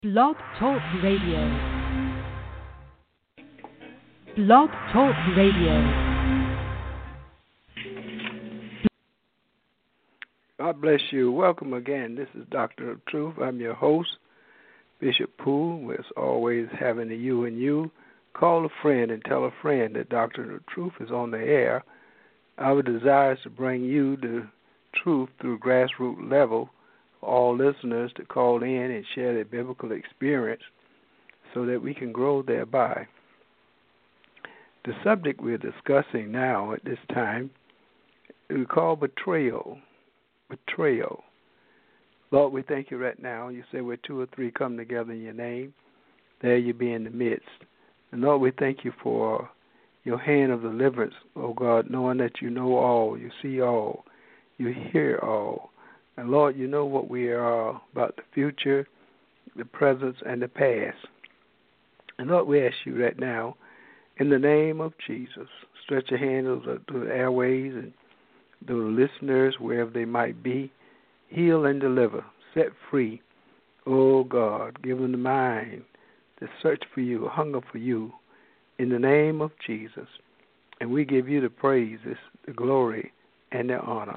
Blog Talk Radio. Blog Talk Radio. God bless you. Welcome again. This is Doctor of Truth. I'm your host, Bishop Poole. As always, having the you and you. Call a friend and tell a friend that Doctor of Truth is on the air. Our desire is to bring you the truth through grassroots level for all listeners to call in and share their biblical experience so that we can grow thereby. The subject we're discussing now at this time we call betrayal. Betrayal. Lord, we thank you right now. You say where two or three come together in your name, there you be in the midst. And Lord, we thank you for your hand of deliverance, oh God, knowing that you know all, you see all, you hear all. And Lord, you know what we are about the future, the present, and the past. And Lord, we ask you right now, in the name of Jesus, stretch your hand to the airways and to the listeners, wherever they might be, heal and deliver, set free. Oh God, give them the mind to search for you, hunger for you, in the name of Jesus. And we give you the praise, the glory, and the honor.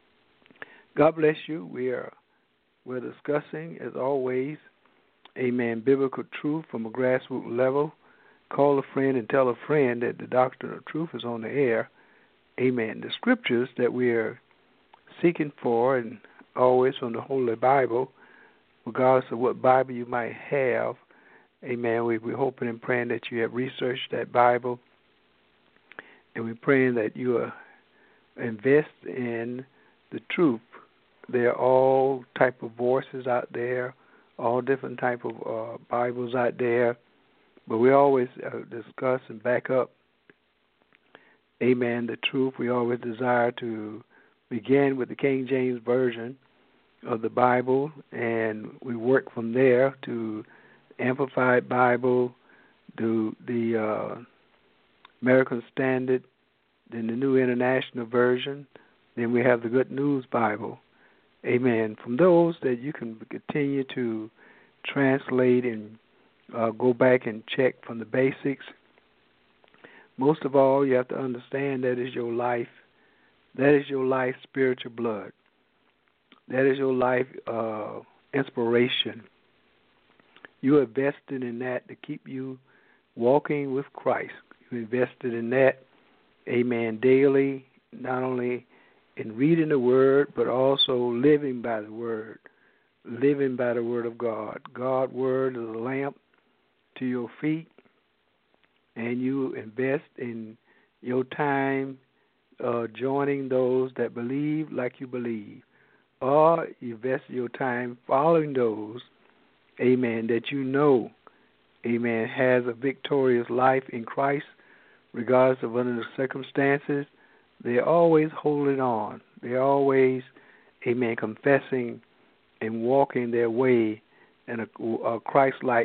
God bless you. We're discussing, as always, amen, biblical truth from a grassroots level. Call a friend and tell a friend that the Doctor of Truth is on the air. Amen. The scriptures that we are seeking for, and always from the Holy Bible, regardless of what Bible you might have, amen, we're hoping and praying that you have researched that Bible, and we're praying that you invest in the truth. There are all type of voices out there, all different type of Bibles out there, but we always discuss and back up, amen, the truth. We always desire to begin with the King James Version of the Bible, and we work from there to Amplified Bible, the American Standard, then the New International Version, then we have the Good News Bible. Amen. From those that you can continue to translate and go back and check from the basics. Most of all, you have to understand that is your life. That is your life spiritual blood. That is your life inspiration. You invested in that to keep you walking with Christ. You invested in that, amen, daily, not only in reading the Word, but also living by the Word, living by the Word of God. God's Word is a lamp to your feet, and you invest in your time joining those that believe like you believe, or you invest your time following those, amen, that you know, amen, has a victorious life in Christ, regardless of under the circumstances. They're always holding on. They're always, amen, confessing and walking their way in a Christ-like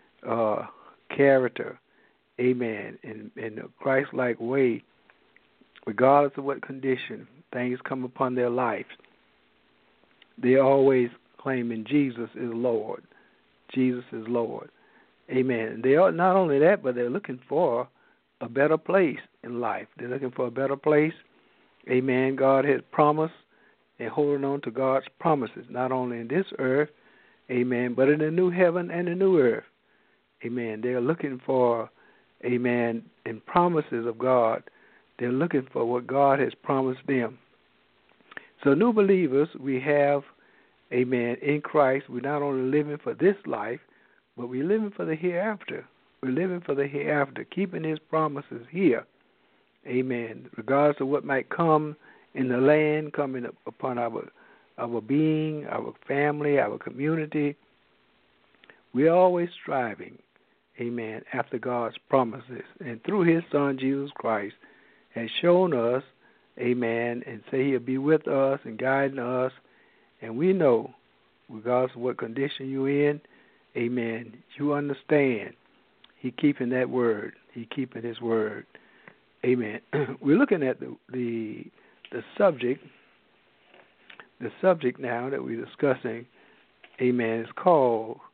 character, amen, in a Christ-like way, regardless of what condition things come upon their life. They're always claiming Jesus is Lord. Jesus is Lord. Amen. They are not only that, but they're looking for a better place in life. They're looking for a better place. Amen. God has promised and holding on to God's promises, not only in this earth, amen, but in the new heaven and the new earth. Amen. They're looking for, amen, in promises of God. They're looking for what God has promised them. So new believers, we have, amen, in Christ, we're not only living for this life, but we're living for the hereafter. We're living for the hereafter, keeping his promises here. Amen. Regardless of what might come in the land, coming upon our being, our family, our community, we're always striving, amen, after God's promises. And through his Son, Jesus Christ, has shown us, amen, and say he'll be with us and guiding us. And we know, regardless of what condition you're in, amen, you understand he keeping that word. He keeping his word. Amen. We're looking at the subject. The subject now that we're discussing, amen, is called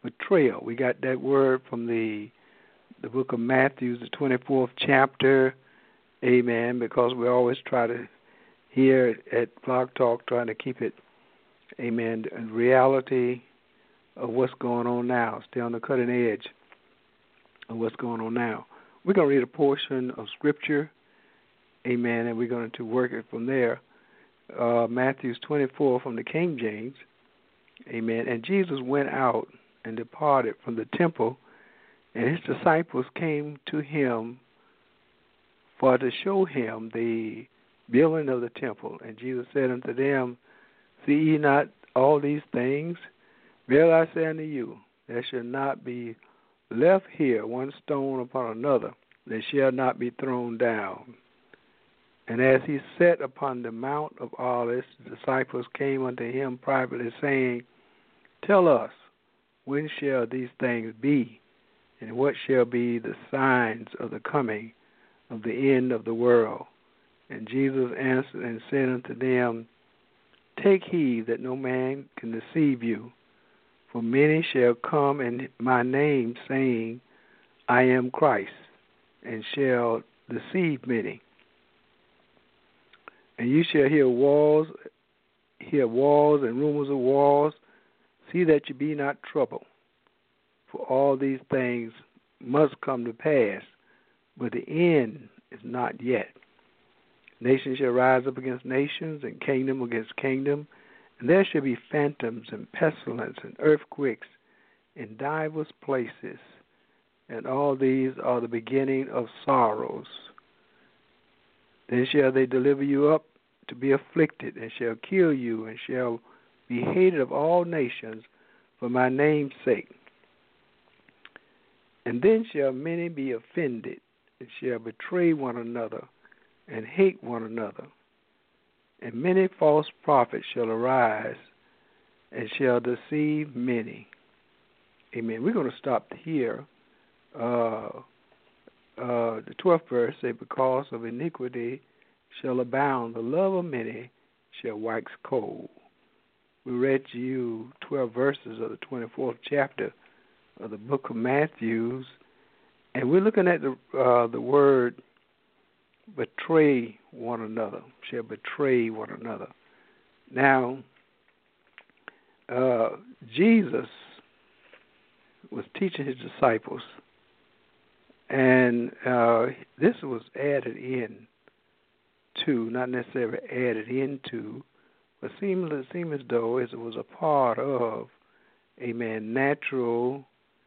betrayal. We got that word from the book of Matthew, the 24th chapter. Amen. Because we always try to here at Blog Talk, trying to keep it, amen, in reality of what's going on now. Stay on the cutting edge of what's going on now. We're going to read a portion of Scripture, amen, and we're going to work it from there. Matthew 24 from the King James, amen. And Jesus went out and departed from the temple, and his disciples came to him for to show him the building of the temple. And Jesus said unto them, see ye not all these things? Verily I say unto you, there shall not be left here one stone upon another that shall not be thrown down. And as he sat upon the Mount of Olives, the disciples came unto him privately, saying, tell us, when shall these things be? And what shall be the signs of the coming of the end of the world? And Jesus answered and said unto them, take heed that no man can deceive you. For many shall come in my name, saying, I am Christ, and shall deceive many. And you shall hear wars and rumors of wars. See that you be not troubled. For all these things must come to pass, but the end is not yet. Nation shall rise up against nations, and kingdom against kingdom, and there shall be phantoms and pestilence and earthquakes in divers places, and all these are the beginning of sorrows. Then shall they deliver you up to be afflicted, and shall kill you, and shall be hated of all nations for my name's sake. And then shall many be offended, and shall betray one another, and hate one another. And many false prophets shall arise, and shall deceive many. Amen. We're going to stop here. The 12th verse says, because of iniquity shall abound, the love of many shall wax cold. We read to you 12 verses of the 24th chapter of the book of Matthew, and we're looking at the word betray one another, shall betray one another. Now, Jesus was teaching his disciples, and this was added in to, not necessarily added into, but seemed as though it was a part of, amen, natural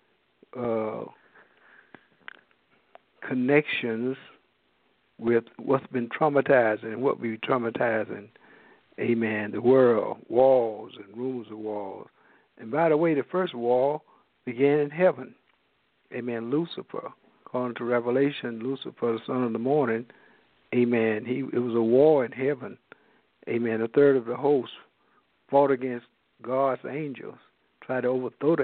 connections with what's been traumatizing and what we traumatizing, amen, the world, wars and rumors of wars. And by the way, the first war began in heaven. Amen. Lucifer, according to Revelation, Lucifer, the son of the morning, amen, it was a war in heaven. Amen. A third of the host fought against God's angels, tried to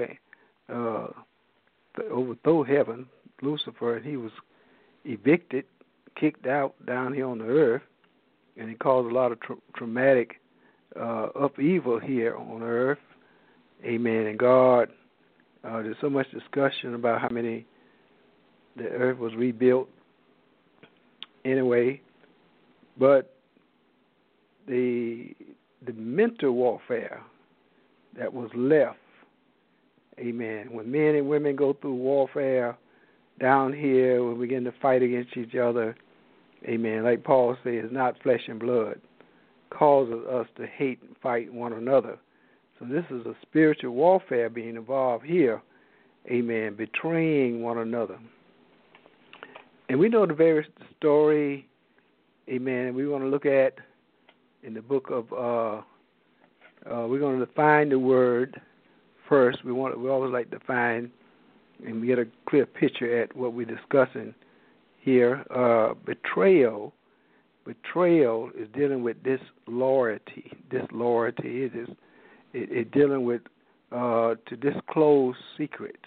overthrow heaven, Lucifer, and he was evicted, kicked out down here on the earth, and he caused a lot of traumatic upheaval here on earth. Amen. And God, there's so much discussion about how many the earth was rebuilt anyway, but the mental warfare that was left, amen, when men and women go through warfare down here, we begin to fight against each other, amen, like Paul says, not flesh and blood, causes us to hate and fight one another. So this is a spiritual warfare being involved here, amen, betraying one another. And we know the very story, amen, we want to look at in the book of, we're going to define the word first. We always like to define and we get a clear picture at what we're discussing here. Betrayal is dealing with disloyalty. Disloyalty is dealing with to disclose secrets.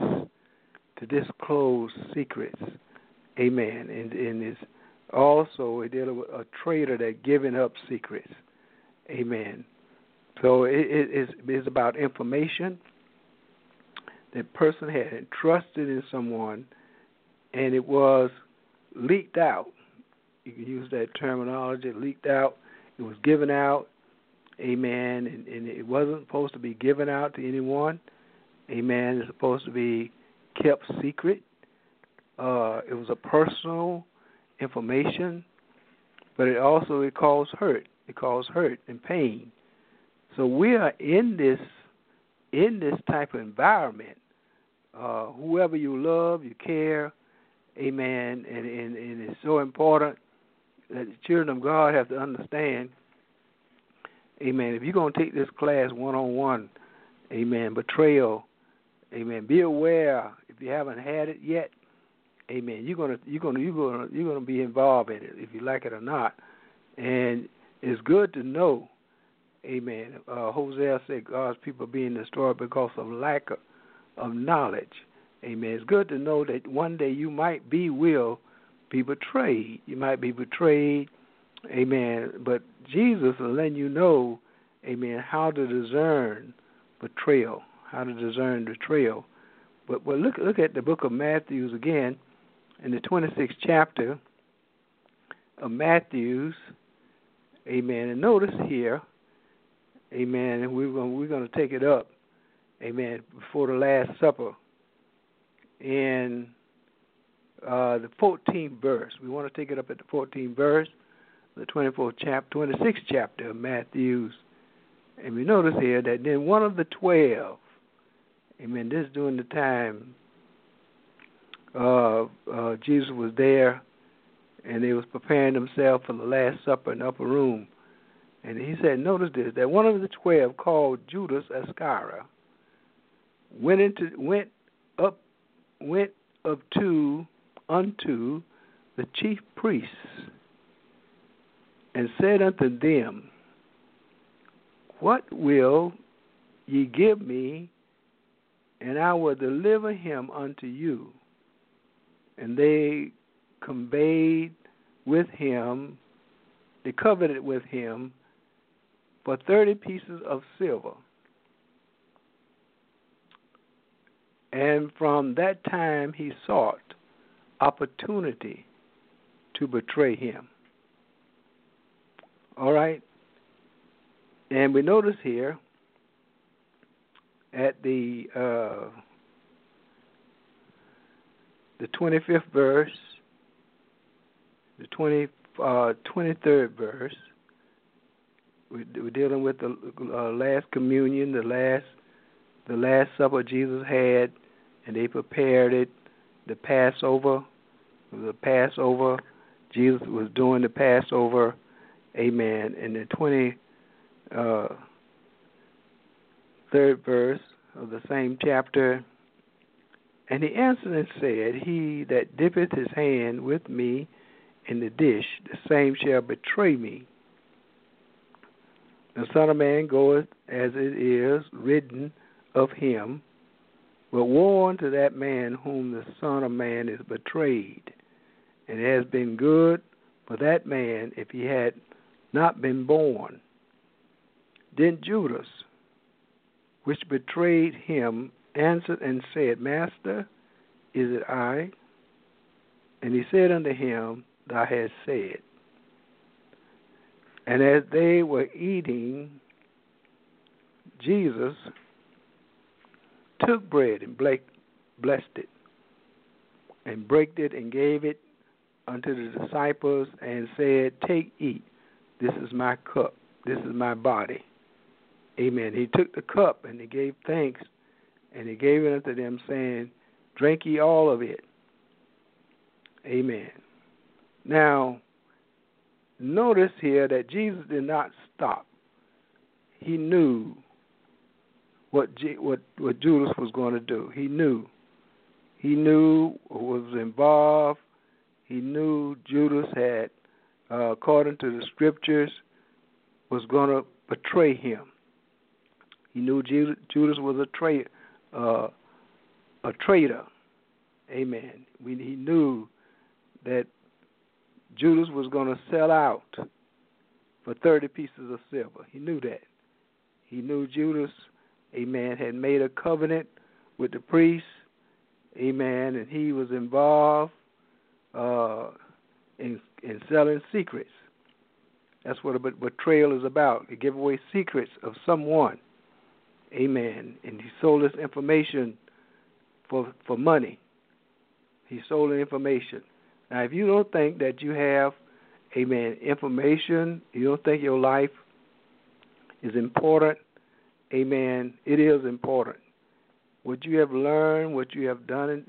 Amen. And it's also dealing with a traitor that giving up secrets. Amen. So it's about information. that person had entrusted in someone, and it was leaked out. You can use that terminology, leaked out. It was given out, amen, and it wasn't supposed to be given out to anyone, amen. It's supposed to be kept secret. It was a personal information, but it caused hurt. It caused hurt and pain. So we are in this type of environment. Whoever you love, you care, amen, and it's so important that the children of God have to understand, amen, if you're going to take this class one-on-one, amen, betrayal, amen, be aware if you haven't had it yet, amen, you're going to be involved in it if you like it or not. And it's good to know, amen. Hosea said God's people are being destroyed because of lack of knowledge. Amen. It's good to know that one day you will be betrayed. You might be betrayed, amen. But Jesus is letting you know, amen, how to discern betrayal. But look at the book of Matthew again, in the 26th chapter of Matthew, amen. And notice here, amen, and we're going to take it up, amen, before the Last Supper. In the 14th verse, we want to take it up at the 14th verse, the 26th chapter of Matthew. And we notice here that then one of the 12, amen, this is during the time Jesus was there, and they was preparing themselves for the Last Supper in the upper room. And he said, notice this, that one of the 12 called Judas Iscariot went up unto the chief priests and said unto them, what will ye give me, and I will deliver him unto you? And they coveted with him for 30 pieces of silver. And from that time he sought opportunity to betray him. All right? And we notice here at the 25th verse, the 23rd verse, we're dealing with the last communion, the last supper Jesus had, and they prepared it, the Passover. Jesus was doing the Passover, amen. In the 23rd verse of the same chapter, and he answered and said, he that dippeth his hand with me in the dish, the same shall betray me. The Son of Man goeth as it is written of him, but woe unto that man whom the Son of Man is betrayed. And it has been good for that man if he had not been born. Then Judas, which betrayed him, answered and said, Master, is it I? And he said unto him, Thou hast said. And as they were eating, Jesus took bread and blessed it, and brake it and gave it unto the disciples, and said, Take, eat, this is my cup, this is my body. Amen. He took the cup and he gave thanks, and he gave it unto them, saying, Drink ye all of it. Amen. Now, notice here that Jesus did not stop. He knew what Judas was going to do. He knew what was involved. He knew Judas had, according to the scriptures, was going to betray him. He knew Judas was a traitor. Amen. He knew that Judas was going to sell out for 30 pieces of silver. He knew that. He knew Judas, amen, had made a covenant with the priest, amen, and he was involved in selling secrets. That's what a betrayal is about, to give away secrets of someone, amen, and he sold this information for money. He sold the information. Now, if you don't think that you have, amen, information, you don't think your life is important, amen, it is important. What you have learned, what you have done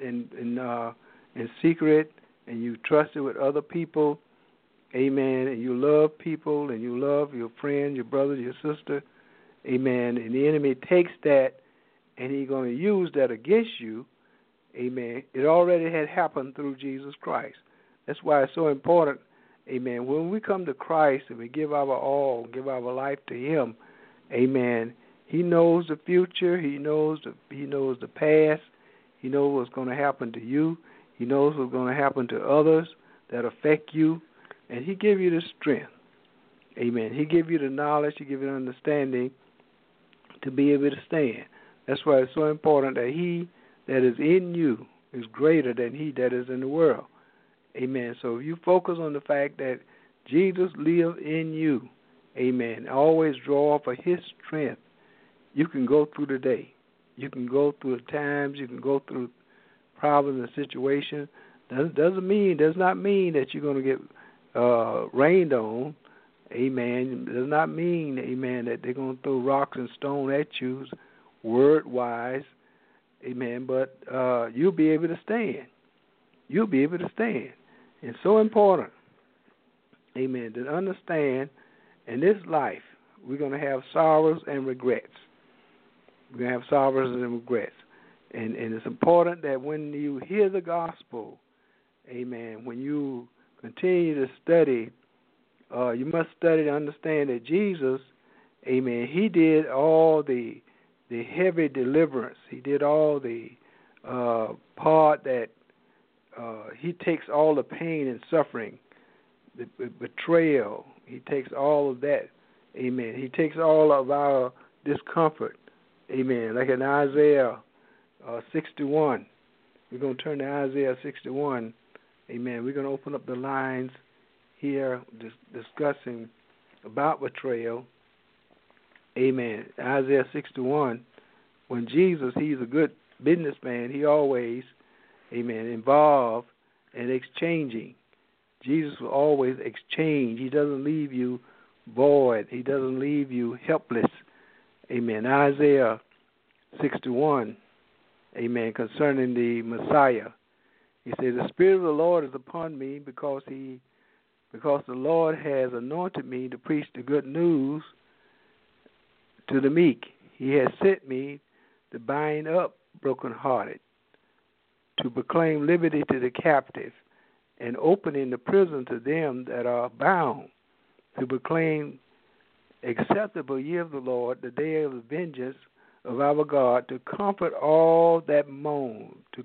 in secret, and you trusted with other people, amen, and you love people, and you love your friend, your brother, your sister, amen, and the enemy takes that, and he's going to use that against you, amen. It already had happened through Jesus Christ. That's why it's so important, amen. When we come to Christ and we give our all, give our life to him, amen, he knows the future. He knows the past. He knows what's going to happen to you. He knows what's going to happen to others that affect you. And he give you the strength, amen. He give you the knowledge. He give you the understanding to be able to stand. That's why it's so important that he that is in you is greater than he that is in the world. Amen. So if you focus on the fact that Jesus lives in you, amen, always draw off of his strength, you can go through the day. You can go through the times. You can go through problems and situations. Does not mean that you're going to get rained on. Amen. Does not mean, amen, that they're going to throw rocks and stone at you, word-wise. Amen. But you'll be able to stand. You'll be able to stand. It's so important, amen, to understand in this life we're going to have sorrows and regrets. We're going to have sorrows and regrets. And it's important that when you hear the gospel, amen, when you continue to study, you must study to understand that Jesus, amen, he did all the heavy deliverance. He did all the part that he takes all the pain and suffering, the betrayal. He takes all of that, amen. He takes all of our discomfort, amen. Like in Isaiah 61, we're going to turn to Isaiah 61, amen. We're going to open up the lines here discussing about betrayal, amen. Isaiah 61, when Jesus, he's a good businessman, he always, amen, involved in exchanging. Jesus will always exchange. He doesn't leave you void. He doesn't leave you helpless. Amen. Isaiah 61, amen, concerning the Messiah. He says, the Spirit of the Lord is upon me because the Lord has anointed me to preach the good news to the meek. He has sent me to bind up brokenhearted, to proclaim liberty to the captive, and opening the prison to them that are bound, to proclaim acceptable year of the Lord, the day of the vengeance of our God, to comfort all that mourn, to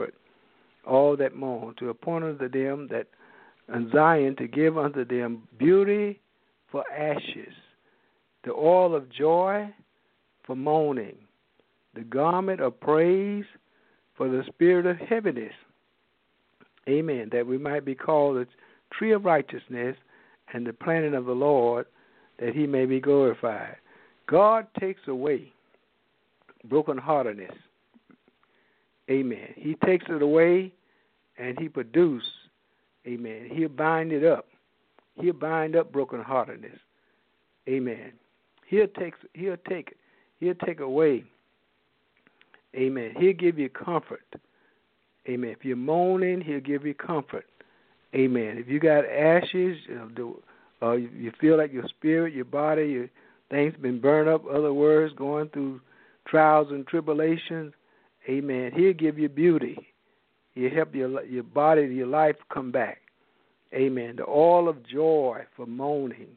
appoint unto them that in Zion, to give unto them beauty for ashes, the oil of joy for mourning, the garment of praise for the spirit of heaviness. Amen. That we might be called the tree of righteousness and the planting of the Lord, that he may be glorified. God takes away brokenheartedness. Amen. He takes it away and he produces. Amen. He'll bind it up. He'll bind up brokenheartedness. Amen. He'll take away. Amen. He'll give you comfort. Amen. If you're moaning, he'll give you comfort. Amen. If you got ashes, you feel like your spirit, your body, your things been burned up, other words, going through trials and tribulations, amen, he'll give you beauty. He'll help your body, your life come back. Amen. The oil of joy for moaning,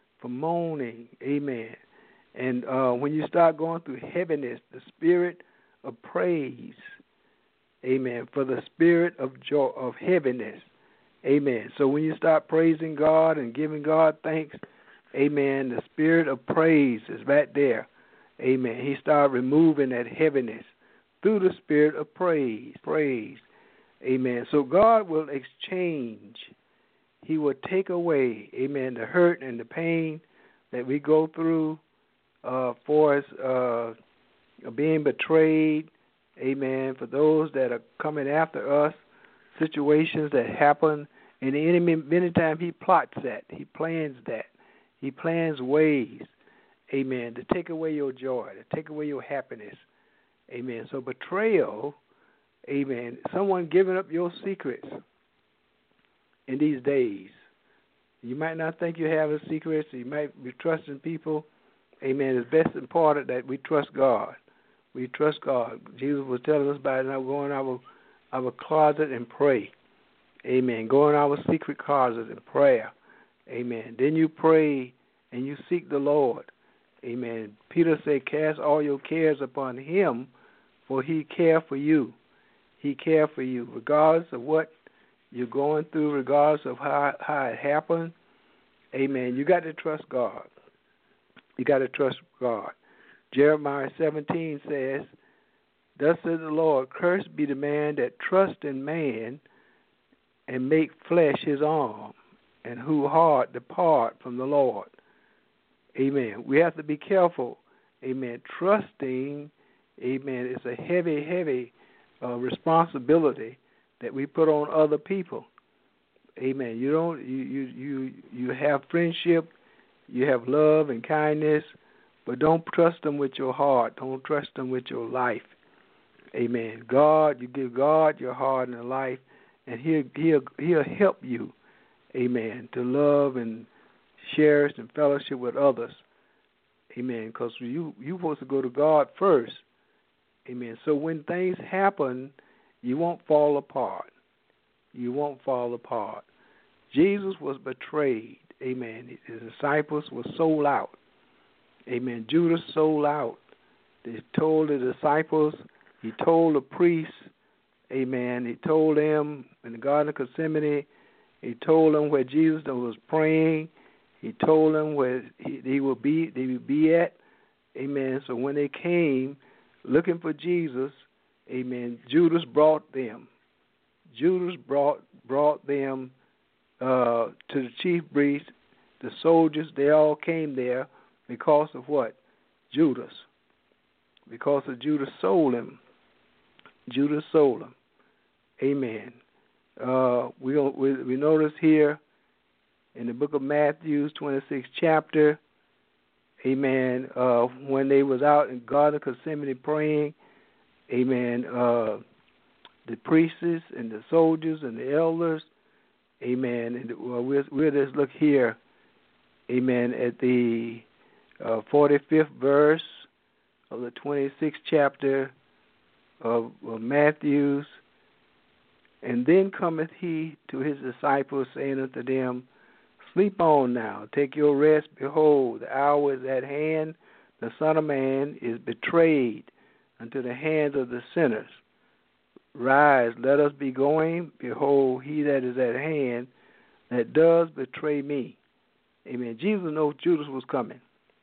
amen. And when you start going through heaviness, the spirit of praise, amen, for the spirit of joy, of heaviness, amen. So when you start praising God and giving God thanks, amen, the spirit of praise is right there, amen. He started removing that heaviness through the spirit of praise. Praise. Amen. So God will exchange. He will take away, amen, the hurt and the pain that we go through for us being betrayed, amen, for those that are coming after us, situations that happen. And the enemy, many times, he plots that. He plans that. He plans ways, amen, to take away your joy, to take away your happiness, amen. So betrayal, amen, someone giving up your secrets in these days. You might not think you have a secret, so you might be trusting people. Amen. It's best important that we trust God. We trust God. Jesus was telling us about it. Now go in our closet and pray. Amen. Go in our secret closet and prayer. Amen. Then you pray and you seek the Lord. Amen. Peter said, cast all your cares upon him, for he cares for you. He cares for you, regardless of what you're going through, regardless of how it happened. Amen. You got to trust God. You got to trust God. Jeremiah 17 says, thus says the Lord, cursed be the man that trusts in man and make flesh his arm, and whose heart depart from the Lord. Amen. We have to be careful. Amen. Trusting, amen, is a heavy, heavy responsibility that we put on other people. Amen. You have friendship, you have love and kindness, but don't trust them with your heart. Don't trust them with your life. Amen. God, you give God your heart and life, and He'll help you. Amen. To love and cherish and fellowship with others. Amen. Because you're supposed to go to God first. Amen. So when things happen, you won't fall apart. You won't fall apart. Jesus was betrayed. Amen. His disciples were sold out. Amen. Judas sold out. They told the disciples, he told the priests, amen, he told them in the Garden of Gethsemane, he told them where Jesus was praying, he told them where they would be at. Amen. So when they came looking for Jesus, amen, Judas brought them. Judas brought them to the chief priests, the soldiers. They all came there because of what? Judas. Because of Judas sold him. Judas sold him. Amen. We notice here in the book of Matthew, 26th chapter, amen, when they was out in Garden of Gethsemane praying, amen, the priests and the soldiers and the elders, amen, and we'll just look here, amen, at the 45th verse of the 26th chapter of Matthew. And then cometh he to his disciples, saying unto them, sleep on now, take your rest. Behold, the hour is at hand. The Son of Man is betrayed unto the hands of the sinners. Rise, let us be going. Behold, he that is at hand, that does betray me. Amen. Jesus knew Judas was coming.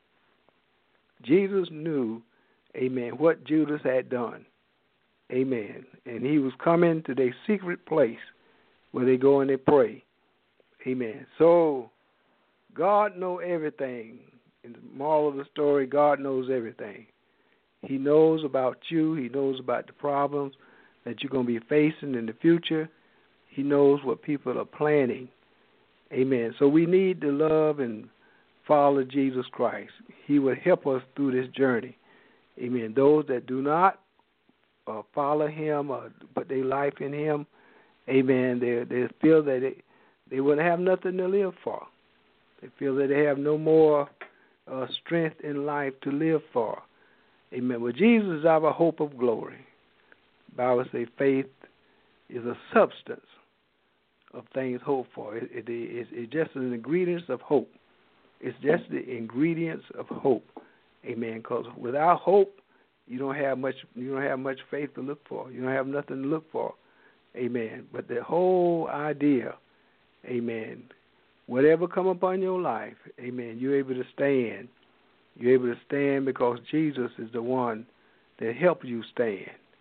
Jesus knew, amen, what Judas had done. Amen. And he was coming to their secret place where they go and they pray. Amen. So God knows everything. In the moral of the story, God knows everything. He knows about you. He knows about the problems that you're going to be facing in the future. He knows what people are planning. Amen. So we need to love and follow Jesus Christ. He will help us through this journey. Amen. Those that do not follow him or put their life in him, amen, they feel that they will have nothing to live for. They feel that they have no more strength in life to live for. Amen. But Jesus is our hope of glory. The Bible says faith is a substance of things hoped for. It's just an ingredients of hope. It's just the ingredients of hope. Amen. Because without hope, you don't have much faith to look for. You don't have nothing to look for. Amen. But the whole idea, amen, whatever come upon your life, amen, you're able to stand. You're able to stand because Jesus is the one that helps you stand.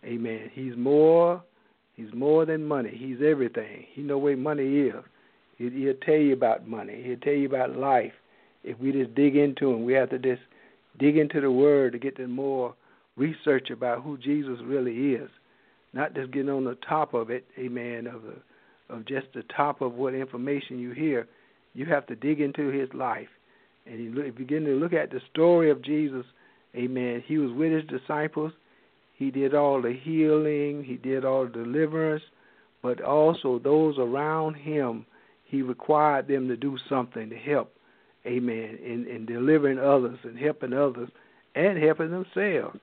Amen. He's more than money. He's everything. He knows where money is. He'll tell you about money. He'll tell you about life. If we just dig into him, we have to just dig into the Word to get the more research about who Jesus really is. Not just getting on the top of it, amen, of just the top of what information you hear. You have to dig into his life. And if you begin to look at the story of Jesus, amen, he was with his disciples. He did all the healing. He did all the deliverance. But also those around him, he required them to do something to help, amen, in delivering others and helping others and helping themselves.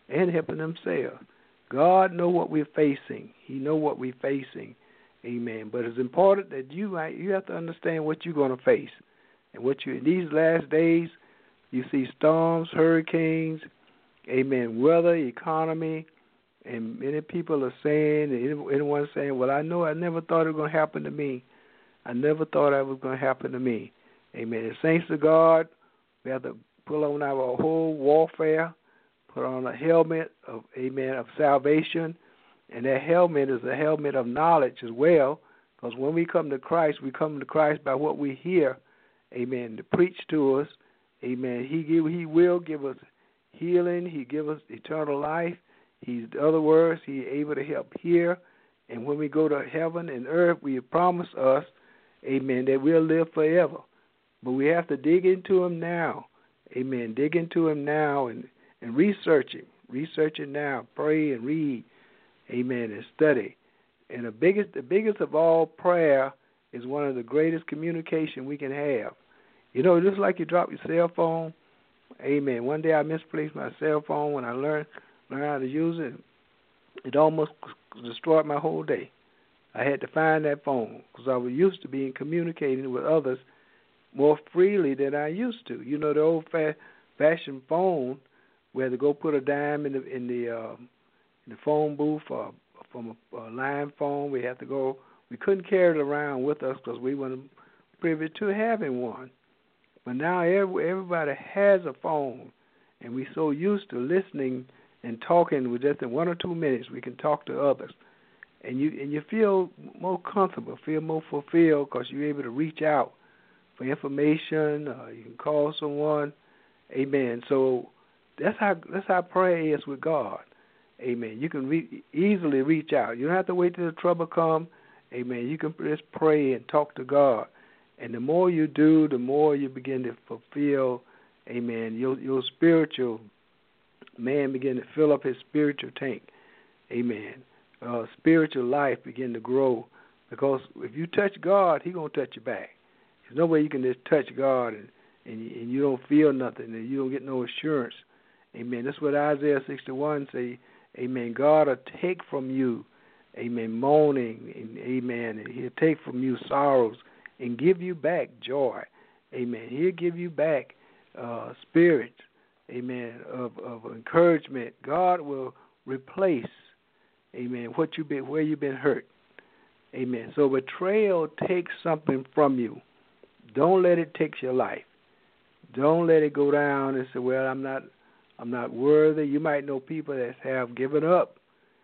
God knows what we're facing. He knows what we're facing, amen. But it's important that you have to understand what you're going to face. And in these last days, you see storms, hurricanes, amen, weather, economy, and many people are saying, anyone saying, well, I never thought it was going to happen to me. I never thought it was going to happen to me. Amen. As saints of God, we have to pull on our whole warfare, put on a helmet of, amen, of salvation, and that helmet is a helmet of knowledge as well, because when we come to Christ by what we hear, amen, to preach to us, amen. He will give us healing. He give us eternal life. In other words, He is able to help here. And when we go to heaven and earth, we promise us, amen, that we'll live forever. But we have to dig into Him now. Amen. Dig into Him now and research Him. Research it now. Pray and read. Amen. And study. And the biggest of all, prayer is one of the greatest communication we can have. You know, just like you drop your cell phone. Amen. One day I misplaced my cell phone. When I learned how to use it, it almost destroyed my whole day. I had to find that phone because I was used to being communicating with others more freely than I used to. You know, the old-fashioned phone where to go put a dime in the phone booth from a line phone. We had to go. We couldn't carry it around with us because we weren't privy to having one. But now everybody has a phone, and we're so used to listening and talking with just in 1 or 2 minutes. We can talk to others, and you feel more comfortable, feel more fulfilled because you're able to reach out for information. You can call someone. Amen. So that's how prayer is with God. Amen. You can easily reach out. You don't have to wait till the trouble comes. Amen. You can just pray and talk to God. And the more you do, the more you begin to fulfill, amen, your spiritual man begin to fill up his spiritual tank. Amen. Spiritual life begin to grow because if you touch God, He's going to touch you back. There's no way you can just touch God and you don't feel nothing and you don't get no assurance. Amen. That's what Isaiah 61 say. Amen. God will take from you, amen, moaning, and amen, and He'll take from you sorrows and give you back joy. Amen. He'll give you back spirit, amen, of encouragement. God will replace, amen, where you've been hurt. Amen. So betrayal takes something from you. Don't let it take your life. Don't let it go down and say, well, I'm not worthy. You might know people that have given up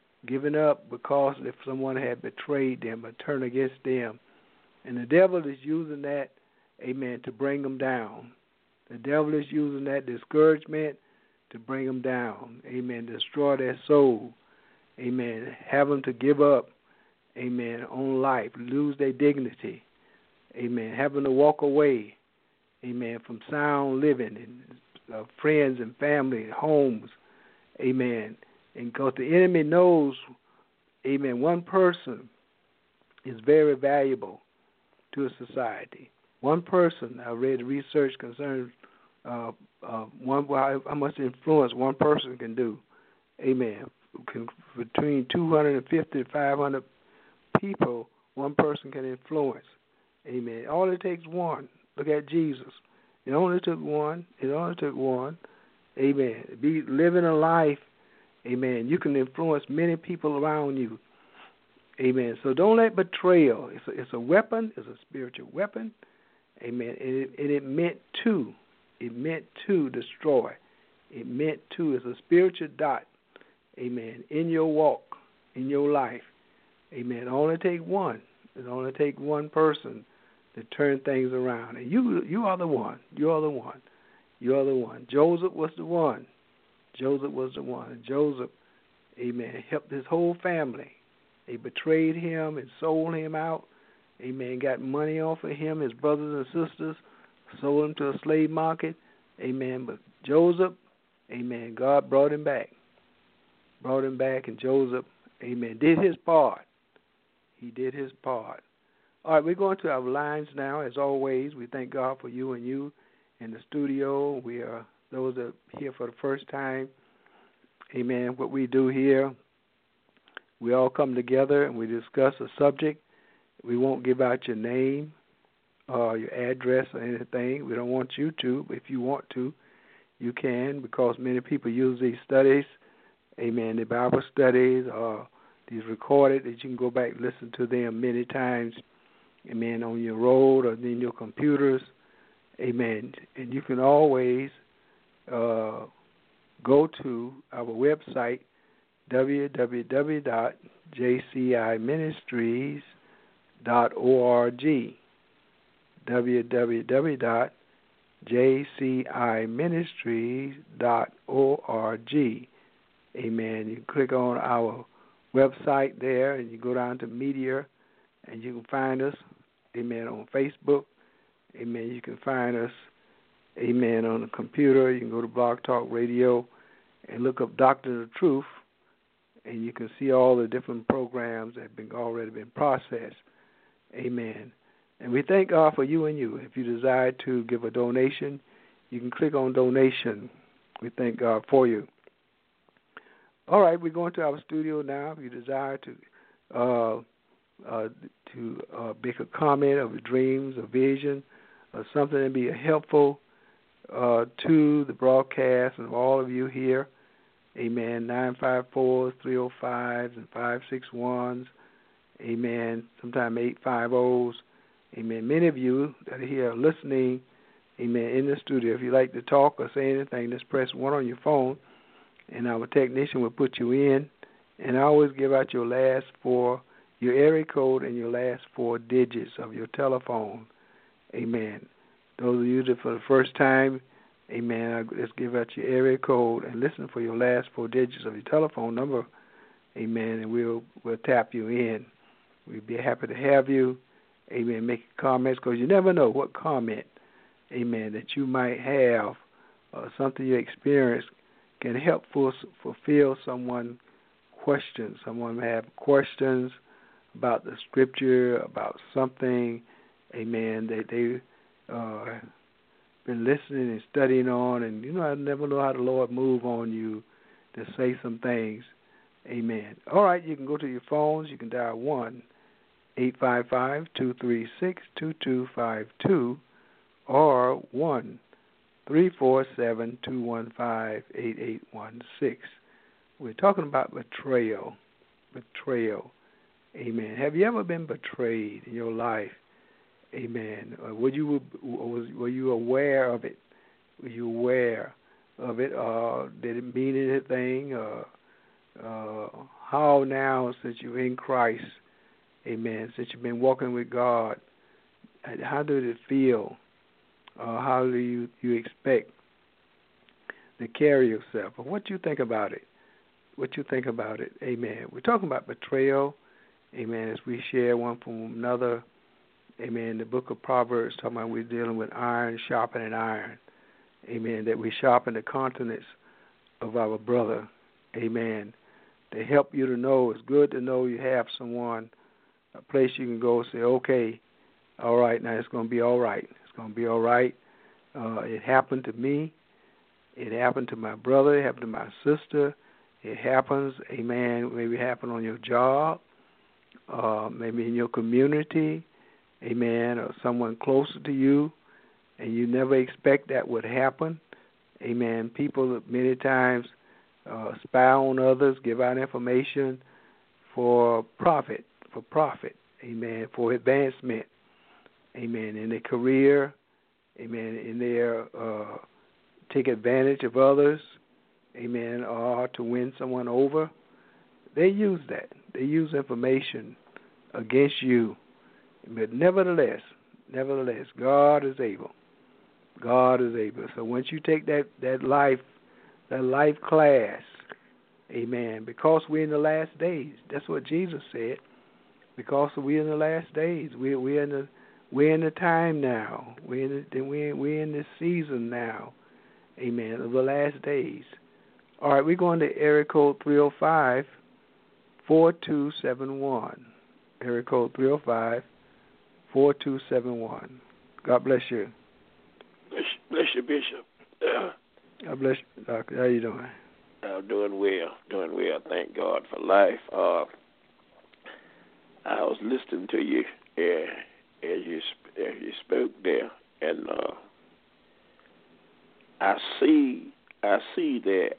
because if someone had betrayed them or turned against them. And the devil is using that, amen, to bring them down. The devil is using that discouragement to bring them down. Amen. Destroy their soul. Amen. Have them to give up, amen, on life, lose their dignity. Amen. Have them to walk away, amen, from sound living and friends and family and homes. Amen. And because the enemy knows, amen, one person is very valuable to a society. One person, I read research concerning how much influence one person can do. Amen. Between 250 to 500 people, one person can influence. Amen. All it takes one. Look at Jesus. It only took one. Amen. Be living a life. Amen. You can influence many people around you. Amen. So don't let betrayal. It's a weapon. It's a spiritual weapon. Amen. And it meant to destroy. It meant to. It's a spiritual dot. amen, in your walk, in your life. Amen. It only take one. It only take one person to turn things around. And you are the one. You are the one. You are the one. Joseph was the one. Joseph was the one. And Joseph, amen, helped his whole family. They betrayed him and sold him out. Amen. Got money off of him, his brothers and sisters, sold him to a slave market. Amen. But Joseph, amen, God brought him back. Brought him back, and Joseph, amen, did his part. He did his part. All right, we're going to our lines now. As always, we thank God for you and you in the studio. We are those that are here for the first time. Amen. What we do here, we all come together and we discuss a subject. We won't give out your name or your address or anything. We don't want you to. But if you want to, you can, because many people use these studies, amen, the Bible studies or these recorded that you can go back and listen to them many times, amen, on your road or in your computers, amen. And you can always go to our website, www.jciministries.org, www.jciministries.org. Amen. You click on our website there, and you go down to media, and you can find us, amen, on Facebook. Amen. You can find us, amen, on the computer. You can go to Blog Talk Radio and look up Doctor of the Truth, and you can see all the different programs that have already been processed. Amen. And we thank God for you and you. If you desire to give a donation, you can click on donation. We thank God for you. All right, we're going to our studio now. If you desire to make a comment of dreams, a vision, or something that be helpful to the broadcast and all of you here, amen, 954s, 305s, and 561s, amen, sometimes 850s, amen. Many of you that are here listening, amen, in the studio, if you'd like to talk or say anything, just press 1 on your phone, and our technician will put you in. And I always give out your last 4, your area code and your last 4 digits of your telephone. Amen. Those of you that for the first time, amen, I just give out your area code and listen for your last 4 digits of your telephone number. Amen. And we'll tap you in. We'd be happy to have you. Amen. Make comments, because you never know what comment, amen, that you might have, something you experienced can help fulfill someone's questions. Someone may have questions about the scripture, about something, amen, that they've been listening and studying on, and I never know how the Lord move on you to say some things. Amen. All right, you can go to your phones. You can dial 1-855-236-2252 or 1-347-215-8816. We're talking about betrayal. Betrayal. Amen. Have you ever been betrayed in your life? Amen. Were you aware of it? Were you aware of it? Did it mean anything? How now, since you're in Christ, amen, since you've been walking with God, how did it feel? How do you expect to carry yourself? What you think about it? What you think about it? Amen. We're talking about betrayal, amen, as we share one from another. Amen. The book of Proverbs talking about we're dealing with iron sharpening iron. Amen. That we sharpen the countenance of our brother. Amen. To help you to know, it's good to know you have someone, a place you can go and say, okay, all right, now it's going to be all right. It's going to be all right. It happened to me. It happened to my brother. It happened to my sister. It happens, amen, maybe it happened on your job, maybe in your community, amen, or someone closer to you, and you never expect that would happen. Amen. People many times spy on others, give out information for profit, amen, for advancement, amen, in their career, amen, in their take advantage of others, amen, or to win someone over. They use that. They use information against you. But nevertheless, God is able. God is able. So once you take that life class, amen, because we're in the last days. That's what Jesus said. Because we're in the last days. We're in the time now. We're in this season now. Amen. Of the last days. All right, we're going to area code 305-4271. Area code 305-4271. God bless you. Bless you, Bishop. God bless you, Doctor. How you doing? I'm doing well. Thank God for life. I was listening to you as you spoke there, and I see that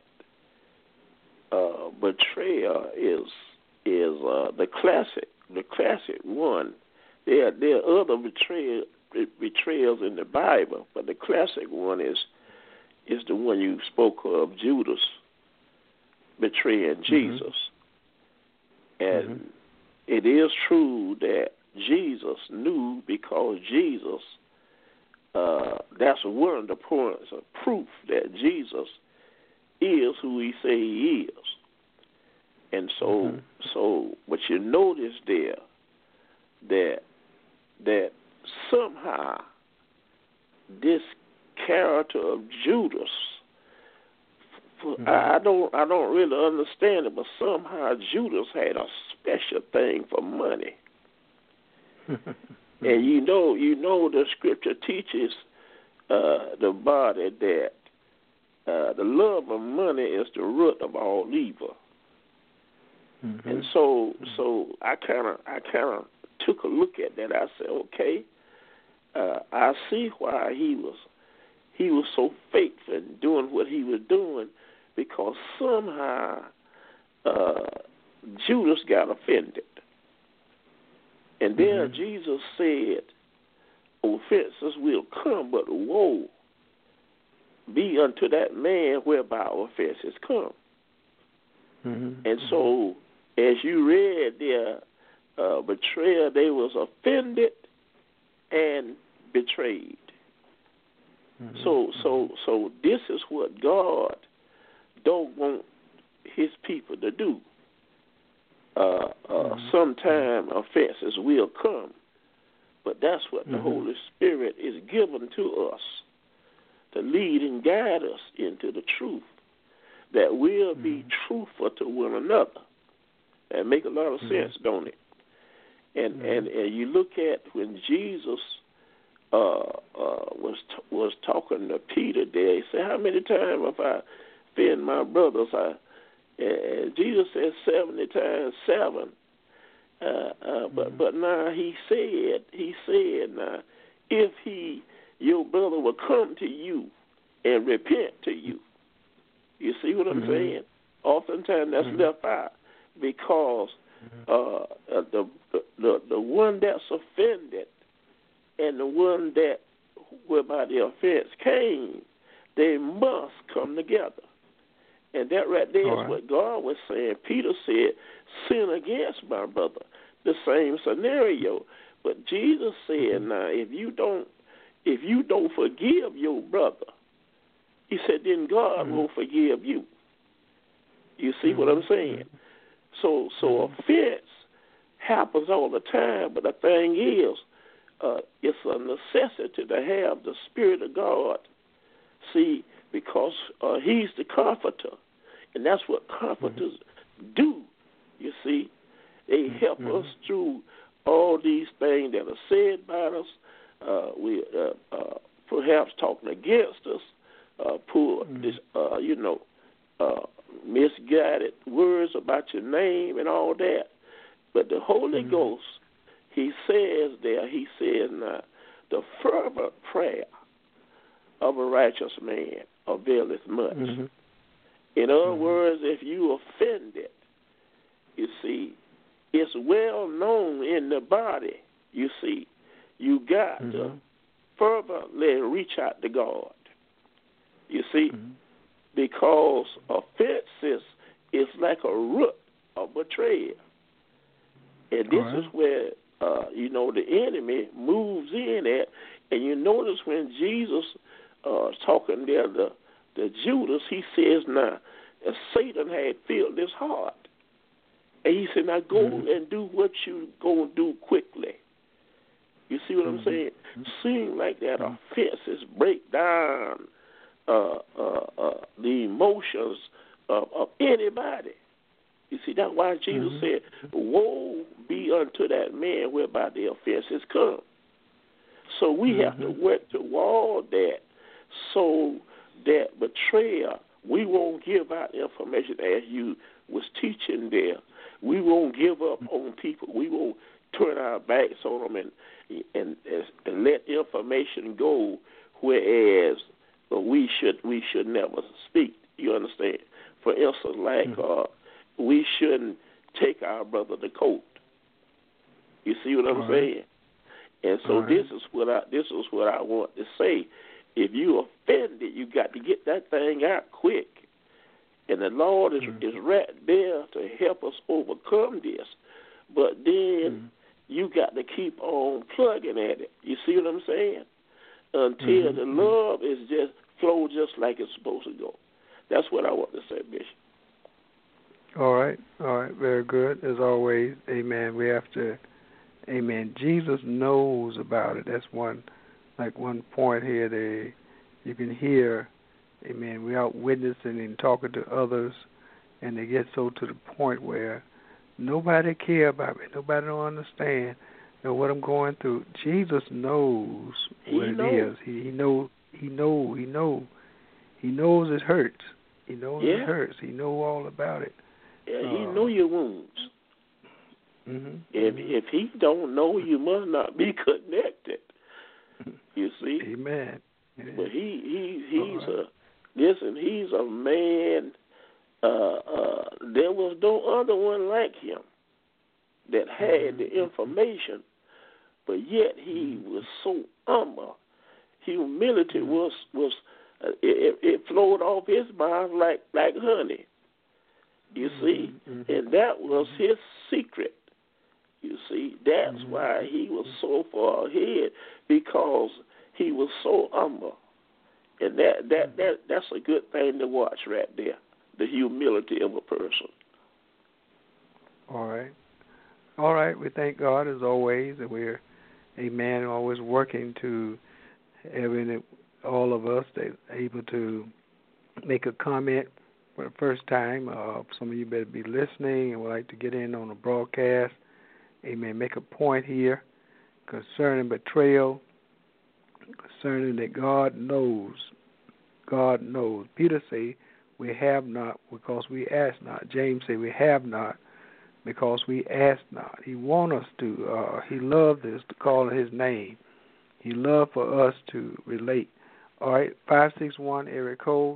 betrayal is the classic one. There are other betrayals in the Bible, but the classic one is the one you spoke of, Judas betraying Jesus. And it is true that Jesus knew, because Jesus, that's one of the points of proof that Jesus is who he say he is. And so what you notice there, that somehow this character of Judas, I don't really understand it, but somehow Judas had a special thing for money. And you know the scripture teaches the body that the love of money is the root of all evil. And so I kind of took a look at that. I said, okay, I see why he was so faithful in doing what he was doing, because somehow Judas got offended. And then Jesus said, offenses will come, but woe be unto that man whereby offenses come. And so, as you read their betrayal, they was offended and betrayed. So this is what God don't want his people to do. Sometime offenses will come, but that's what the Holy Spirit is given to us, to lead and guide us into the truth, that we'll be truthful to one another. That make a lot of sense, don't it? And you look at when Jesus was talking to Peter there, he said, how many times have I offended my brothers? Jesus said 70 times 7. But now he said now, if your brother will come to you and repent to you, you see what I'm saying? Oftentimes that's left out, because the one that's offended and the one that whereby the offense came, they must come together. And that right there is what God was saying. Peter said, sin against my brother. The same scenario. But Jesus said, now, if you don't forgive your brother, he said, then God will forgive you. You see what I'm saying? So offense happens all the time, but the thing is, it's a necessity to have the Spirit of God. See, because he's the comforter, and that's what comforters do. You see, they help us through all these things that are said about us. We perhaps talking against us, misguided words about your name and all that. But the Holy Ghost, he says now, the fervent prayer of a righteous man availeth much. In other words, if you offended, you see, it's well known in the body, you see, you got to fervently reach out to God. You see, because offenses is like a root of betrayal. And this is where, the enemy moves in at. And you notice when Jesus talking there to Judas, he says, now, Satan had filled his heart. And he said, now go and do what you going to do quickly. You see what I'm saying? Seeing like that offenses break down the emotions of anybody. You see, that's why Jesus said, woe be unto that man whereby the offenses come. So we have to work toward that so that betrayal, we won't give out information as you was teaching there. We won't give up on people. We won't turn our backs on them and let information go, whereas we should never speak. You understand? For instance, like we shouldn't take our brother to court. You see what I'm saying? And so this is what I want to say. If you offended, you got to get that thing out quick. And the Lord is right there to help us overcome this. But then you got to keep on plugging at it. You see what I'm saying? Until the love is just flow just like it's supposed to go. That's what I want to say, Bishop. All right. Very good. As always, amen. We have to, amen. Jesus knows about it. That's one point here that you can hear, amen, we out witnessing and talking to others, and they get so to the point where nobody care about me. Nobody don't understand what I'm going through. Jesus knows what it is. He knows it hurts. He knows it hurts. He knows all about it. Yeah, he know your wounds. If he don't know, you must not be connected. You see? Amen. But he's a man. There was no other one like him that had the information, but yet he was so humble. Humility was it flowed off his mouth like honey. You see, and that was his secret. You see, that's why he was so far ahead, because he was so humble, and that's a good thing to watch right there. The humility of a person. All right. We thank God as always, and we're, amen, always working to having all of us that are able to make a comment for the first time. Some of you better be listening and would like to get in on the broadcast. Amen. Make a point here concerning betrayal, concerning that God knows. God knows. Peter say, we have not because we ask not. James say, we have not because we ask not. He wants us to, he loved us to call his name. He loved for us to relate. All right, 561 area code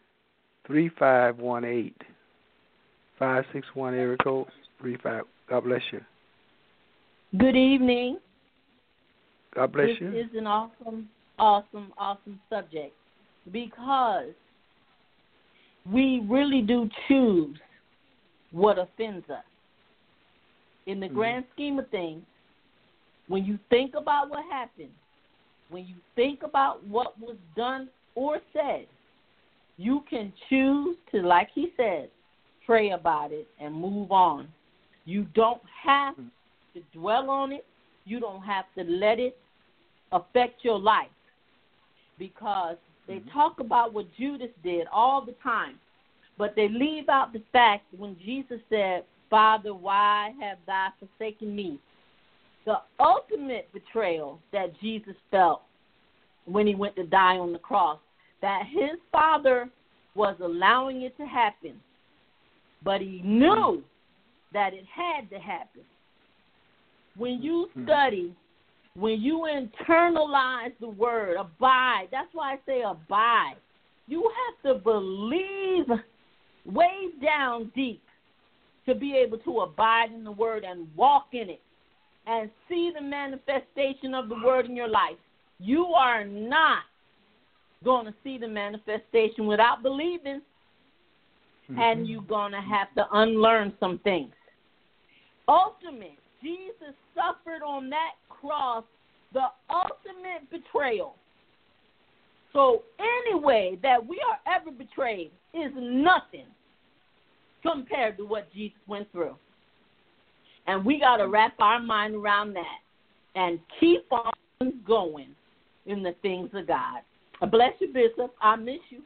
3518. 561 area code 35. God bless you. Good evening. God bless you. This is an awesome subject, because we really do choose what offends us. In the grand scheme of things, when you think about what happened, when you think about what was done or said, you can choose to, like he said, pray about it and move on. You don't have to dwell on it. You don't have to let it affect your life, because they talk about what Judas did all the time, but they leave out the fact when Jesus said, Father, why have thou forsaken me? The ultimate betrayal that Jesus felt when he went to die on the cross, that his Father was allowing it to happen, but he knew that it had to happen. When you study, when you internalize the word, abide, that's why I say abide. You have to believe way down deep to be able to abide in the word and walk in it and see the manifestation of the word in your life. You are not going to see the manifestation without believing, and you're going to have to unlearn some things. Ultimate, Jesus suffered on that cross the ultimate betrayal. So any way that we are ever betrayed is nothing compared to what Jesus went through. And we got to wrap our mind around that and keep on going in the things of God. I bless you, Bishop. I miss you.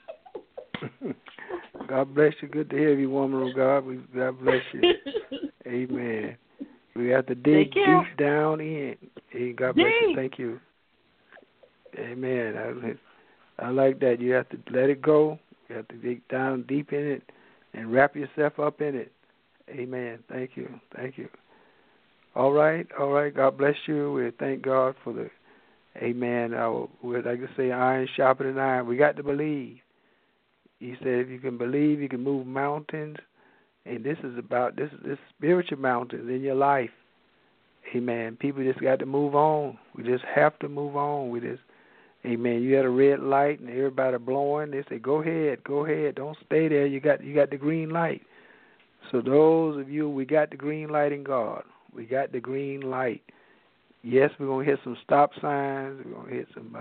God bless you. Good to hear you, woman of God. God bless you. Amen. We have to dig deep down in. Hey, God bless you. Thank you. Amen. I like that. You have to let it go. You have to dig down deep in it and wrap yourself up in it. Amen. Thank you. Thank you. All right. God bless you. We thank God for the, amen. We'd like to say iron sharpening iron. We got to believe. He said if you can believe, you can move mountains. And this is about this spiritual mountains in your life. Amen. People just got to move on. We just have to move on. We just, amen. You had a red light and everybody blowing. They say, go ahead. Don't stay there. You got the green light. So those of you, we got the green light in God. We got the green light. Yes, we're going to hit some stop signs. We're going to hit some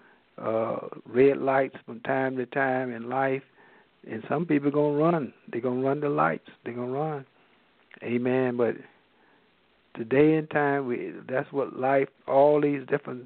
red lights from time to time in life. And some people are going to run. They're going to run the lights. They're going to run. Amen. But today and time, that's what life, all these different,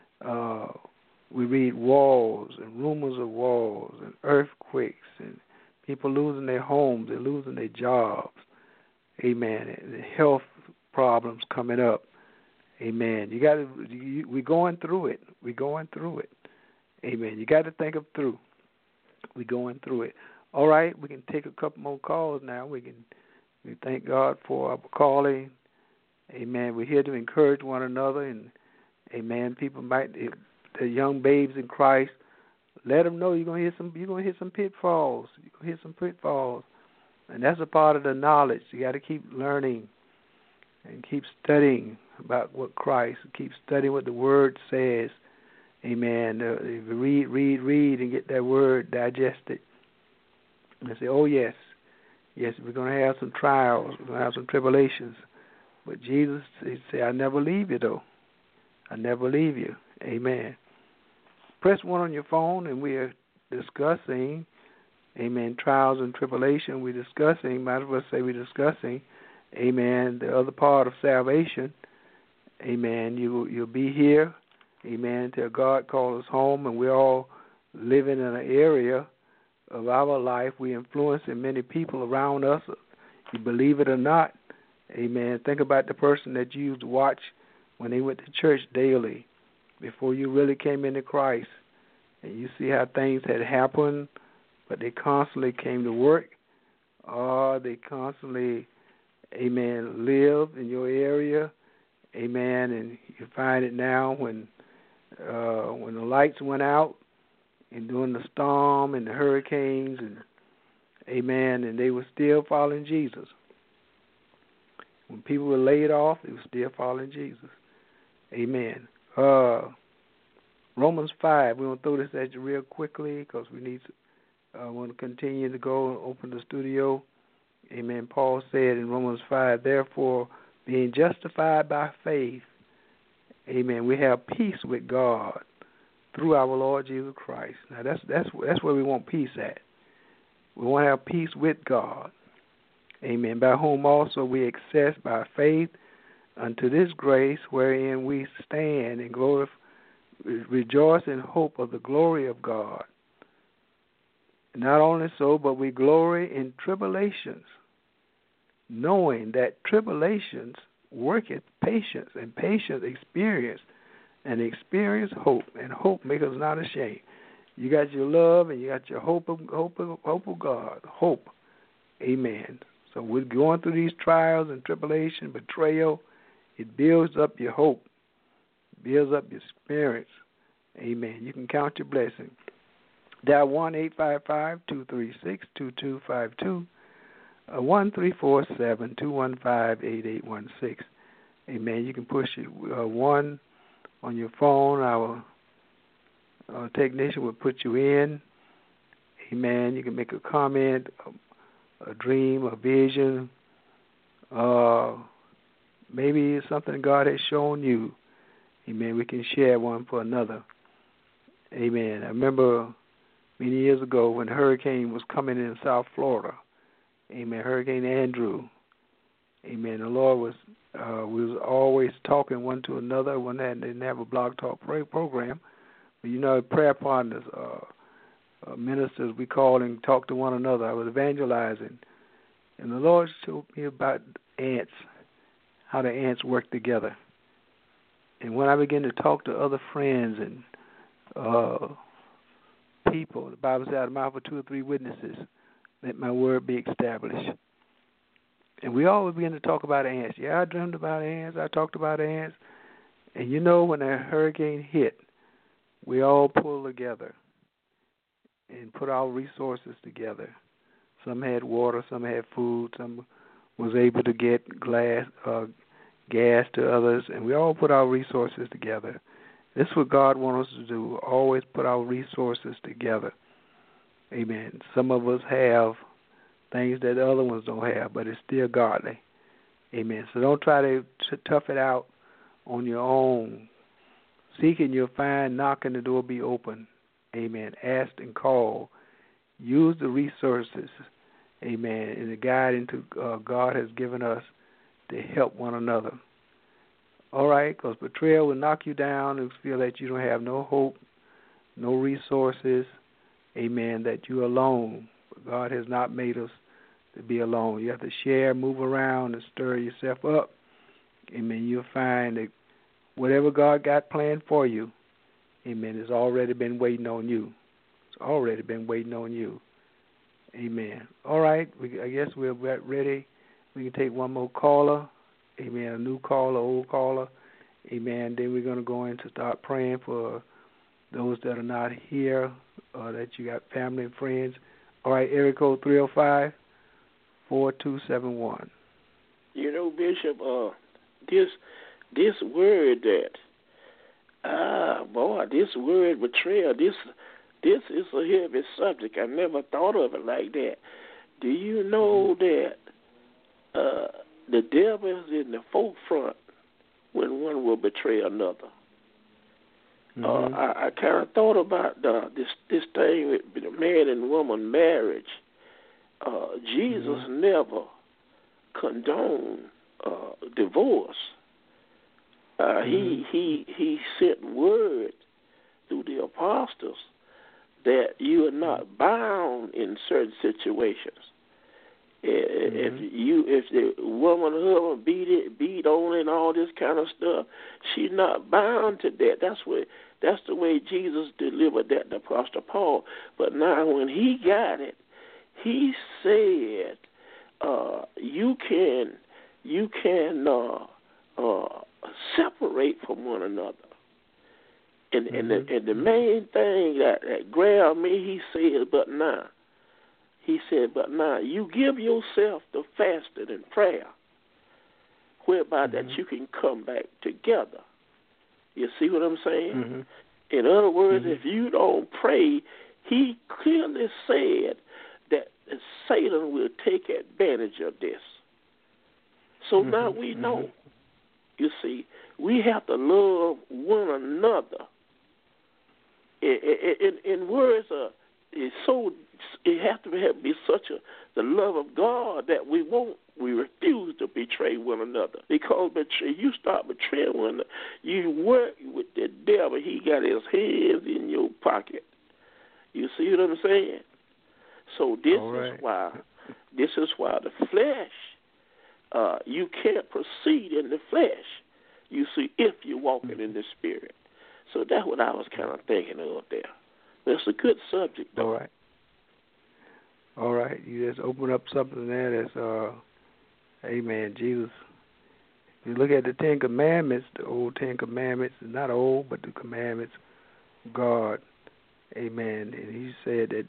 we read wars and rumors of wars and earthquakes and people losing their homes and losing their jobs. Amen. And health problems coming up. Amen. We're going through it. We're going through it. Amen. You got to think it through. We're going through it. All right, we can take a couple more calls now. We thank God for our calling. Amen. We're here to encourage one another, and amen. People the young babes in Christ, let them know you're gonna hit some pitfalls. You're gonna hit some pitfalls, and that's a part of the knowledge. You got to keep learning and keep studying about what Christ. Keep studying what the Word says. Amen. Read, and get that word digested. And say, oh, yes, we're going to have some trials. We're going to have some tribulations. But Jesus, he said, I never leave you, though. I never leave you. Amen. Press 1 on your phone, and we are discussing, amen, trials and tribulation. We're discussing, might as well say we're discussing, amen, the other part of salvation. Amen. You'll be here. Amen. Until God calls us home, and we're all living in an area of our life. We're influencing many people around us. You believe it or not. Amen. Think about the person that you used to watch when they went to church daily before you really came into Christ. And you see how things had happened, but they constantly came to work, or they constantly, amen, lived in your area. Amen. And you find it now when the lights went out and during the storm and the hurricanes, and amen, and they were still following Jesus. When people were laid off, they were still following Jesus. Amen. Romans 5, we're going to throw this at you real quickly because we want to continue to go and open the studio. Amen. Paul said in Romans 5, therefore, being justified by faith, amen, we have peace with God through our Lord Jesus Christ. Now, that's where we want peace at. We want to have peace with God. Amen. By whom also we access by faith unto this grace wherein we stand and rejoice in hope of the glory of God. Not only so, but we glory in tribulations, knowing that tribulations worketh patience, and patience experience, and experience hope, and hope maketh us not ashamed. You got your love, and you got your hope of God. Hope. Amen. So we're going through these trials and tribulation, betrayal. It builds up your hope, builds up your experience. Amen. You can count your blessing. Dial 1-855-236-2252, 1-347-215-8816. Amen. You can push 1 on your phone. technician will put you in. Amen. You can make a comment, a dream, a vision. Maybe it's something God has shown you. Amen. We can share one for another. Amen. I remember many years ago when a hurricane was coming in South Florida. Amen. Hurricane Andrew. Amen. The Lord was, we was always talking one to another. One that didn't have a blog talk program, but you know, prayer partners, ministers, we called and talked to one another. I was evangelizing, and the Lord showed me about ants, how the ants work together. And when I began to talk to other friends and people, the Bible said, out of the mouth of 2 or 3 witnesses, let my word be established. And we always begin to talk about ants. Yeah, I dreamed about ants. I talked about ants. And you know, when a hurricane hit, we all pulled together and put our resources together. Some had water, some had food, some was able to get gas to others, and we all put our resources together. This is what God wants us to do, always put our resources together. Amen. Some of us have things that the other ones don't have, but it's still godly. Amen. So don't try to tough it out on your own. Seek and you'll find, knock and the door be open. Amen. Ask and call. Use the resources, amen, and the guidance God has given us to help one another. All right, because betrayal will knock you down and feel that you don't have no hope, no resources, amen, that you're alone. But God has not made us to be alone. You have to share, move around, and stir yourself up. Amen. You'll find that whatever God got planned for you, amen, has already been waiting on you. It's already been waiting on you. Amen. All right, I guess we're ready. We can take one more caller. Amen. A new caller, old caller. Amen. Then we're going to go in to start praying for those that are not here, that you got family and friends. All right, area code 305-4271. You know, Bishop, this word that, this word betrayal, this is a heavy subject. I never thought of it like that. Do you know that the devil is in the forefront when one will betray another? Mm-hmm. I kind of thought about this thing with the man and woman marriage. Jesus never condoned divorce. He sent word through the apostles that you are not bound in certain situations. If the woman husband beat on and all this kind of stuff, she's not bound to that. That's the way Jesus delivered that to Apostle Paul. But now when he got it, he said you can separate from one another. And the main thing that grabbed me, he said, but now, you give yourself to fasting and prayer, whereby that you can come back together. You see what I'm saying? Mm-hmm. In other words, if you don't pray, he clearly said that Satan will take advantage of this. So now we know. You see, we have to love one another. In words, it has to be such the love of God that we refuse to betray one another. Because you start betraying one another, you work with the devil. He got his hands in your pocket. You see what I'm saying? So this is why the flesh, you can't proceed in the flesh. You see, if you're walking in the spirit. So that's what I was kind of thinking of there. That's a good subject, though. All right. You just open up something there that's, amen, Jesus. If you look at the 10 Commandments, the old 10 Commandments, not old, but the commandments of God, amen. And he said that,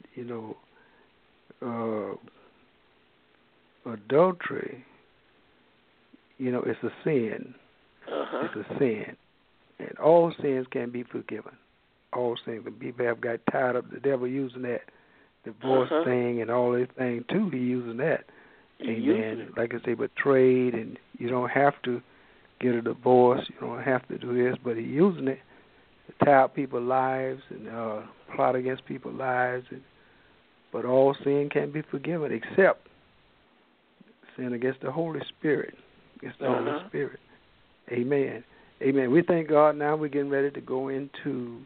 adultery, it's a sin. It's a sin. And all sins can be forgiven. all sin. The people have got tired of the devil using that divorce thing and all these things too. He using that. Amen. Like I say, betrayed, and you don't have to get a divorce. You don't have to do this, but he's using it to tie up people's lives and plot against people's lives. But all sin can be forgiven except sin against the Holy Spirit. Against the Holy Spirit. Amen. Amen. We thank God. Now we're getting ready to go into,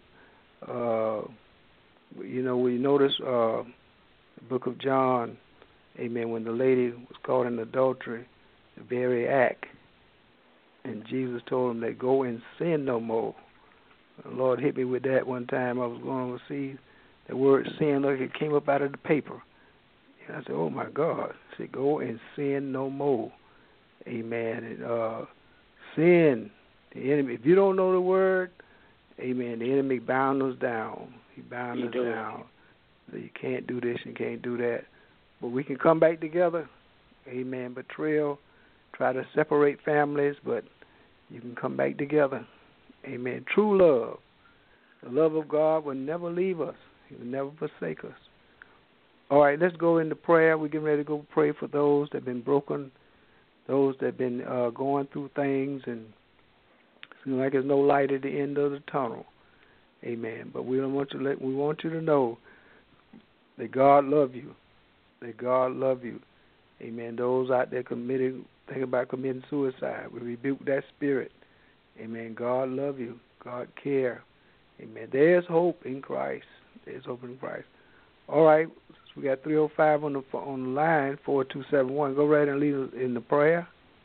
we notice the book of John, amen, when the lady was caught in adultery, the very act, and Jesus told him that go and sin no more. The Lord hit me with that one time. I was going to see the word sin, like it came up out of the paper. And I said, oh, my God. I said, go and sin no more. Amen. And sin, the enemy, if you don't know the word, amen, the enemy bound us down. He bound us down. So you can't do this, you can't do that. But we can come back together. Amen. Betrayal, try to separate families, but you can come back together. Amen. True love. The love of God will never leave us. He will never forsake us. All right, let's go into prayer. We're getting ready to go pray for those that have been broken, those that have been going through things, and it seems like there's no light at the end of the tunnel. Amen. But we want you to know that God loves you. That God loves you. Amen. Those out there thinking about committing suicide, we rebuke that spirit. Amen. God loves you. God cares. Amen. There's hope in Christ. There's hope in Christ. All right. We got 305 on the line, 4271. Go right and lead us in the prayer.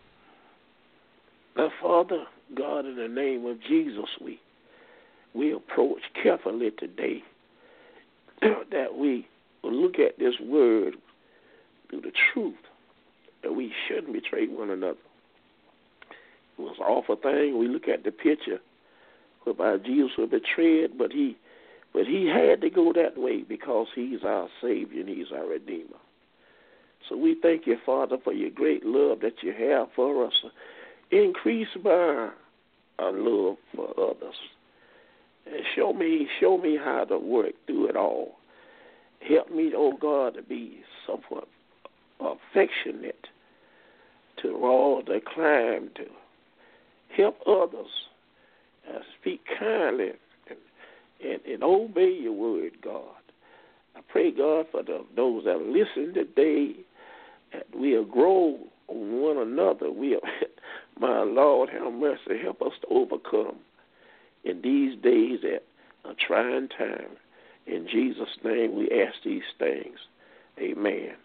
Now, Father God, in the name of Jesus, we approach carefully today that we will look at this word through the truth, that we shouldn't betray one another. It was an awful thing. We look at the picture whereby Jesus was betrayed, but he had to go that way because he's our Savior and he's our Redeemer. So we thank you, Father, for your great love that you have for us. Increase my love for others. And show me how to work through it all. Help me, oh God, to be somewhat affectionate, to all the climb, to help others, speak kindly, and obey your word, God. I pray, God, for those that listen today, that we'll grow on one another. My Lord, have mercy, help us to overcome in these days at a trying time. In Jesus' name we ask these things. Amen.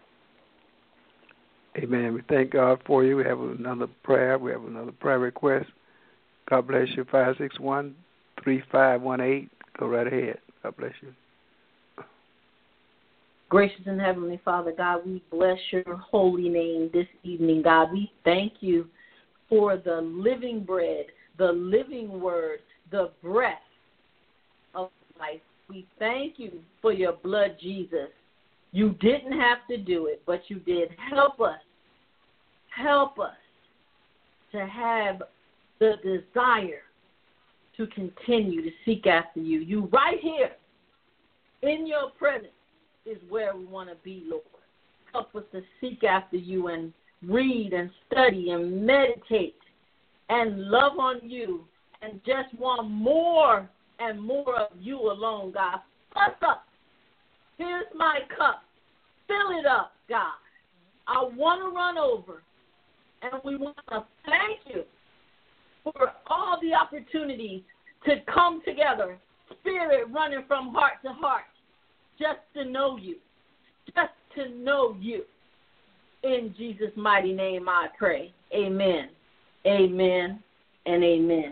Amen. We thank God for you. We have another prayer. We have another prayer request. God bless you. 561-3518. Go right ahead. God bless you. Gracious and Heavenly Father, God, we bless your holy name this evening, God. We thank you for the living bread, the living word, the breath of life. We thank you for your blood, Jesus. You didn't have to do it, but you did. Help us to have the desire to continue to seek after you. You right here in your presence is where we want to be, Lord. Help us to seek after you and read and study and meditate and love on you and just want more and more of you alone, God. Fill us up. Here's my cup. Fill it up, God. I want to run over, and we want to thank you for all the opportunities to come together, spirit running from heart to heart, just to know you, just to know you. In Jesus' mighty name I pray. Amen, amen, and amen.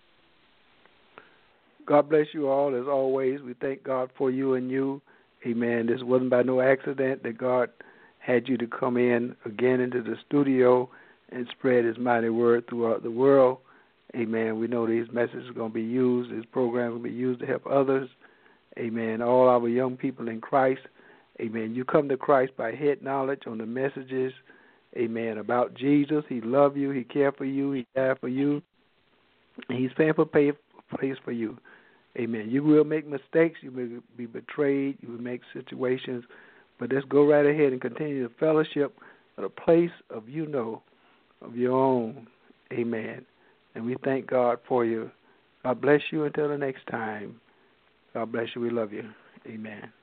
God bless you all. As always, we thank God for you and you. Amen. This wasn't by no accident that God had you to come in again into the studio and spread his mighty word throughout the world. Amen. We know these messages are going to be used, this program will be used to help others. Amen. All our young people in Christ. Amen. You come to Christ by head knowledge on the messages. Amen. About Jesus. He loves you. He cares for you. He died for you. And he's paying for place for you. Amen. You will make mistakes. You may be betrayed. You will make situations. But let's go right ahead and continue the fellowship at a place of of your own. Amen. And we thank God for you. God bless you until the next time. God bless you. We love you. Amen.